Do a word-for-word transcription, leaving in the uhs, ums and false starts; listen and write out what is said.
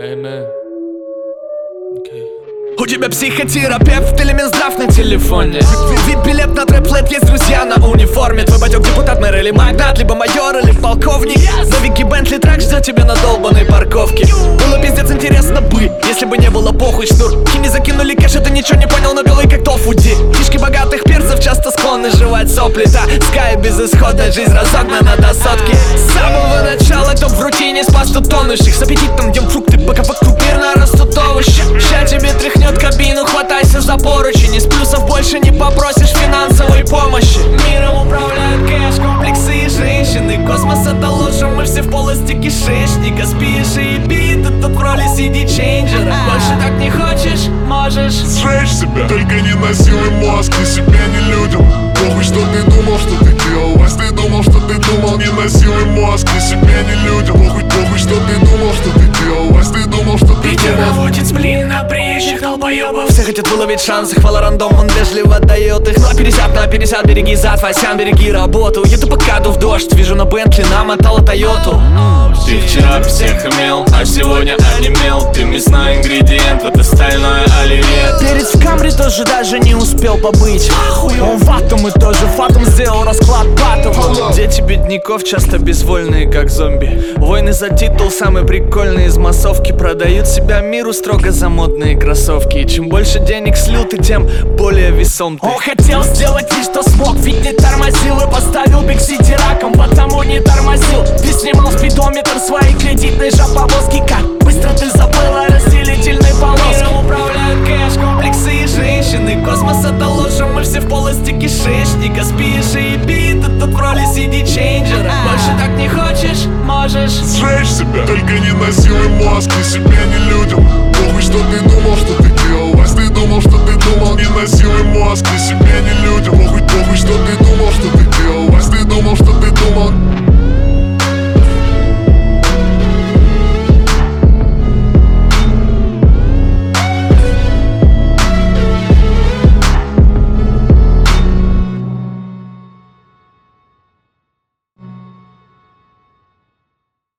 Amen. Okay. У тебя психотерапевт или Минздрав на телефоне? Вип-билет на трэп-лэт, есть друзья на униформе. Твой батёк депутат, мэр или магнат, либо майор или полковник. На Вики Бентли трак ждет тебя на долбанной парковке. Было пиздец интересно бы, если бы не было похуй шнур. Хими закинули кэш, ты ничего не понял, но белый как тофуди. Фишки богатых перцев часто склонны жевать сопли. Да, скай безысходная жизнь разогнана до сотки. С самого начала топ в рутине спас тут тонущих. С аппетитом ем фрукты, пока вокруг мирно растут овощи. Ща тебе тряхнет кабину, хватайся за поручень. Из плюсов больше не попросишь финансовой помощи. Миром управляют кэш, комплексы и женщины. Космос это лучше, мы все в полости кишечника. Спишь и бит, тут в роли си ди-чейнджера. Больше так не хочешь, можешь сжечь себя, только не насилуй мозг, ни себе, ни людям. Похуй, что ты думал, что ты делал. Если ты думал, что ты думал, не насилуй мозг, ни себе, ни людям. Похуй, похуй, что ты думал, что ты делал. Если ты думал, что ты Питер думал. наводит сплин на приезжих долбоёбов. Все хотят выловить шансы, хвала рандом, он вежливо дает их. На пятьдесят на пятьдесят, береги зад, Васян, береги работу. Еду по каду в дождь, вижу на Бентли, намотала Тойоту. Ты вчера всех имел, а сегодня онемел. Ты мясной ингредиент, вот остальное оливье. Перец в Камри тоже даже не успел побыть. Он ватум и тоже фатум сделал расклад батл. Дети бедняков часто безвольные как зомби. Войны за титул самые прикольные из массовки. Продают себя миру строго за модные кроссовки. И чем больше денег слил ты, тем более весом ты. Он хотел сделать лишь что смог, ведь не тормозил. И поставил Биг Сити раком, потому не тормозил. Ты снимал спидометр своей кредитной жоповозки. Как быстро ты забыл о разделительной полоске. Миром управляют кэш, комплексы и женщины. Космос это лучше, мы все в полости кишечника. Спишь и бит, тут в роли си ди-чейнджера. Больше так не хочешь, можешь Сжечь себя, только не насилуй мозг, ни себе, ни людям. Похуй, что ты думал.